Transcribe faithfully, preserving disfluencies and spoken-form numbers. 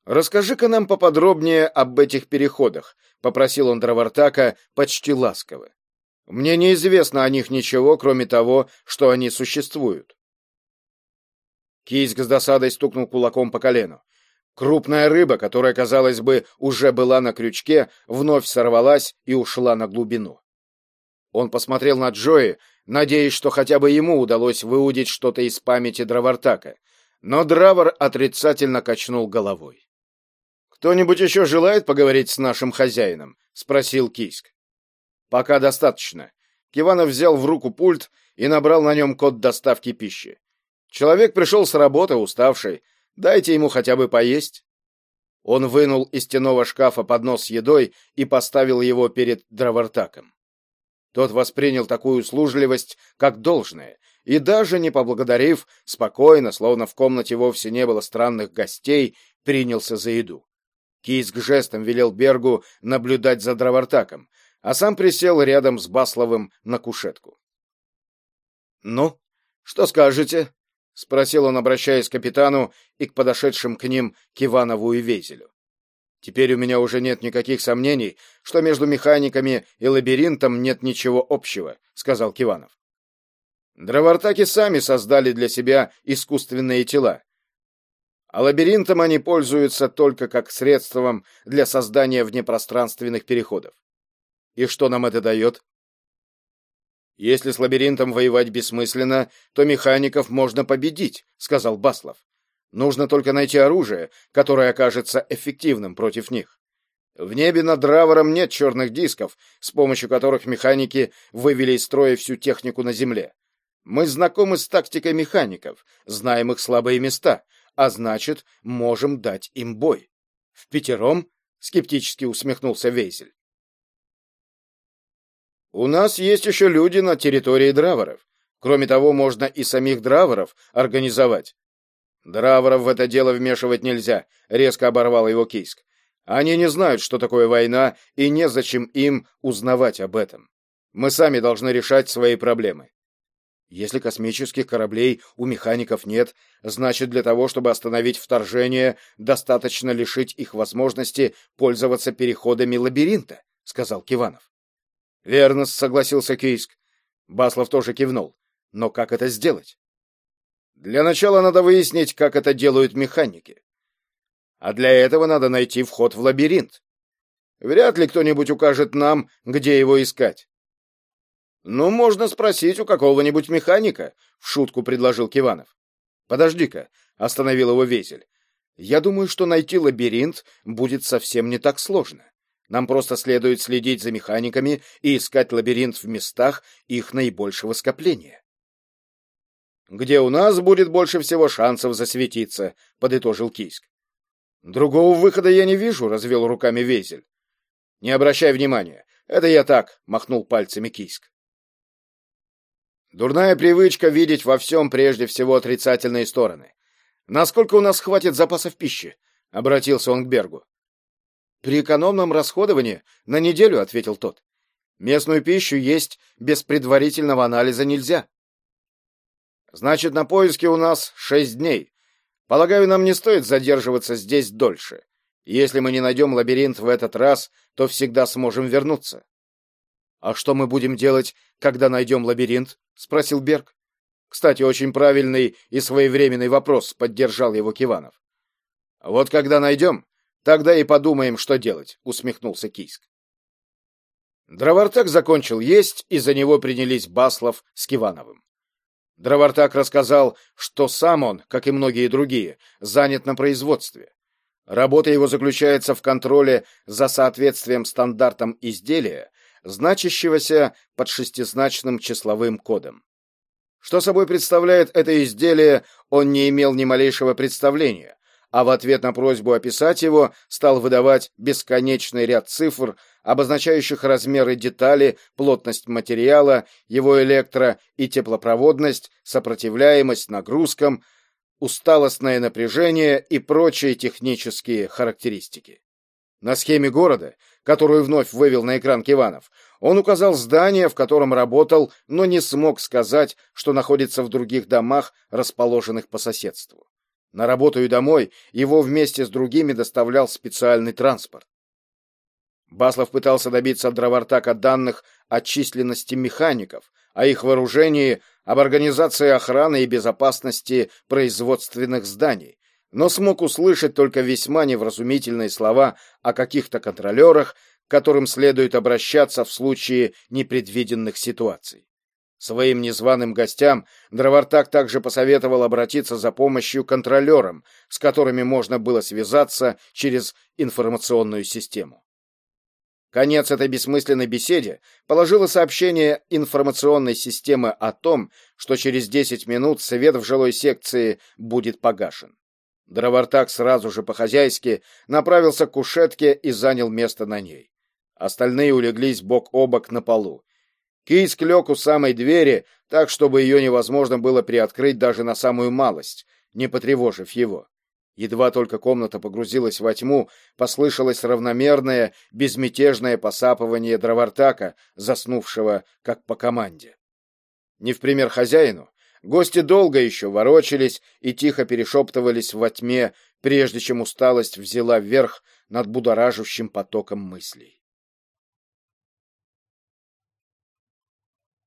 «Расскажи-ка нам поподробнее об этих переходах», — попросил он Дровартака почти ласково. «Мне неизвестно о них ничего, кроме того, что они существуют». Кийск с досадой стукнул кулаком по колену. Крупная рыба, которая, казалось бы, уже была на крючке, вновь сорвалась и ушла на глубину. Он посмотрел на Джои, надеясь, что хотя бы ему удалось выудить что-то из памяти Дровартака, но Дравар отрицательно качнул головой. «Кто-нибудь еще желает поговорить с нашим хозяином?» — спросил Кийск. «Пока достаточно». Киванов взял в руку пульт и набрал на нем код доставки пищи. «Человек пришел с работы, уставший. Дайте ему хотя бы поесть». Он вынул из стенного шкафа поднос с едой и поставил его перед Дровартаком. Тот воспринял такую услужливость как должное и, даже не поблагодарив, спокойно, словно в комнате вовсе не было странных гостей, принялся за еду. Кийск жестом велел Бергу наблюдать за Дровартаком, а сам присел рядом с Басловым на кушетку. «Ну, что скажете?» — спросил он, обращаясь к капитану и к подошедшим к ним Киванову и Вейзелю. «Теперь у меня уже нет никаких сомнений, что между механиками и лабиринтом нет ничего общего», — сказал Киванов. «Дровартаки сами создали для себя искусственные тела, а лабиринтом они пользуются только как средством для создания внепространственных переходов. И что нам это дает? Если с лабиринтом воевать бессмысленно, то механиков можно победить, сказал Баслов. Нужно только найти оружие, которое окажется эффективным против них. В небе над Дравором нет черных дисков, с помощью которых механики вывели из строя всю технику на земле. Мы знакомы с тактикой механиков, знаем их слабые места, а значит, можем дать им бой. Впятером? Скептически усмехнулся Вейзель. У нас есть еще люди на территории Драворов. Кроме того, можно и самих Драворов организовать. Драворов в это дело вмешивать нельзя, резко оборвал его Кийск. Они не знают, что такое война, и незачем им узнавать об этом. Мы сами должны решать свои проблемы. Если космических кораблей у механиков нет, значит, для того, чтобы остановить вторжение, достаточно лишить их возможности пользоваться переходами лабиринта, сказал Киванов. Верно, согласился Кийск. Баслов тоже кивнул. Но как это сделать? Для начала надо выяснить, как это делают механики. А для этого надо найти вход в лабиринт. Вряд ли кто-нибудь укажет нам, где его искать. Ну, можно спросить у какого-нибудь механика, в шутку предложил Киванов. Подожди-ка, остановил его Вейзель. Я думаю, что найти лабиринт будет совсем не так сложно. Нам просто следует следить за механиками и искать лабиринт в местах их наибольшего скопления. Где у нас будет больше всего шансов засветиться, подытожил Кийск. Другого выхода я не вижу, развел руками Вейзель. Не обращай внимания, это я так, махнул пальцами Кийск. Дурная привычка видеть во всем прежде всего отрицательные стороны. Насколько у нас хватит запасов пищи? Обратился он к Бергу. При экономном расходовании на неделю, ответил тот. Местную пищу есть без предварительного анализа нельзя. Значит, на поиски у нас шесть дней. Полагаю, нам не стоит задерживаться здесь дольше. Если мы не найдем лабиринт в этот раз, то всегда сможем вернуться. А что мы будем делать, когда найдем лабиринт? Спросил Берг. Кстати, очень правильный и своевременный вопрос, поддержал его Киванов. Вот когда найдем, тогда и подумаем, что делать, усмехнулся Кийск. Дровартак закончил есть, и за него принялись Баслов с Кивановым. Дровартак рассказал, что сам он, как и многие другие, занят на производстве. Работа его заключается в контроле за соответствием стандартам изделия, значащегося под шестизначным числовым кодом. Что собой представляет это изделие, он не имел ни малейшего представления, а в ответ на просьбу описать его стал выдавать бесконечный ряд цифр, обозначающих размеры детали, плотность материала, его электро- и теплопроводность, сопротивляемость нагрузкам, усталостное напряжение и прочие технические характеристики. На схеме города, которую вновь вывел на экран Киванов, он указал здание, в котором работал, но не смог сказать, что находится в других домах, расположенных по соседству. На работу и домой его вместе с другими доставлял специальный транспорт. Баслов пытался добиться от Дровартака данных о численности механиков, о их вооружении, об организации охраны и безопасности производственных зданий, но смог услышать только весьма невразумительные слова о каких-то контролерах, к которым следует обращаться в случае непредвиденных ситуаций. Своим незваным гостям Дровартак также посоветовал обратиться за помощью к контролерам, с которыми можно было связаться через информационную систему. Конец этой бессмысленной беседе положило сообщение информационной системы о том, что через десять минут свет в жилой секции будет погашен. Дровартак сразу же по-хозяйски направился к кушетке и занял место на ней. Остальные улеглись бок о бок на полу. Кийск лег у самой двери, так, чтобы ее невозможно было приоткрыть даже на самую малость, не потревожив его. Едва только комната погрузилась во тьму, послышалось равномерное, безмятежное посапывание Дровартака, заснувшего как по команде. Не в пример хозяину, гости долго еще ворочались и тихо перешептывались во тьме, прежде чем усталость взяла верх над будоражащим потоком мыслей.